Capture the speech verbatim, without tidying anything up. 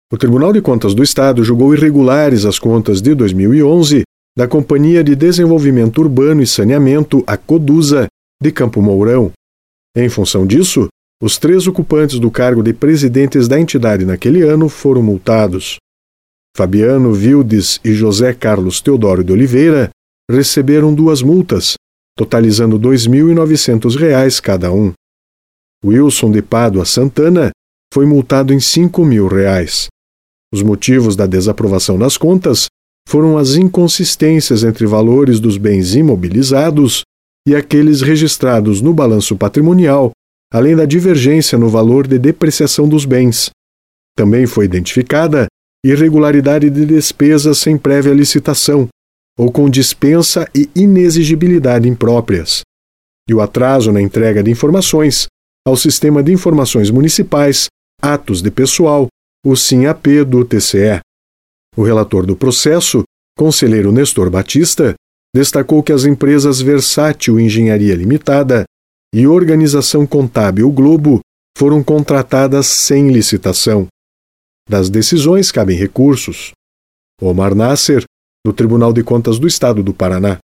O Tribunal de Contas do Estado julgou irregulares as contas de dois mil e onze da Companhia de Desenvolvimento Urbano e Saneamento, a CODUSA, de Campo Mourão. Em função disso, os três ocupantes do cargo de presidentes da entidade naquele ano foram multados. Fabiano Vildes e José Carlos Teodoro de Oliveira receberam duas multas, totalizando dois mil e novecentos reais cada um. Wilson de Pádua Santana foi multado em cinco mil reais. Os motivos da desaprovação das contas foram as inconsistências entre valores dos bens imobilizados e aqueles registrados no balanço patrimonial, além da divergência no valor de depreciação dos bens. Também foi identificada irregularidade de despesas sem prévia licitação, ou com dispensa e inexigibilidade impróprias, e o atraso na entrega de informações ao Sistema de Informações Municipais, Atos de Pessoal, o SIM-AP do T C E. O relator do processo, conselheiro Nestor Batista, destacou que as empresas Versátil Engenharia Limitada e Organização Contábil Globo foram contratadas sem licitação. Das decisões cabem recursos. Omar Nasser, do Tribunal de Contas do Estado do Paraná.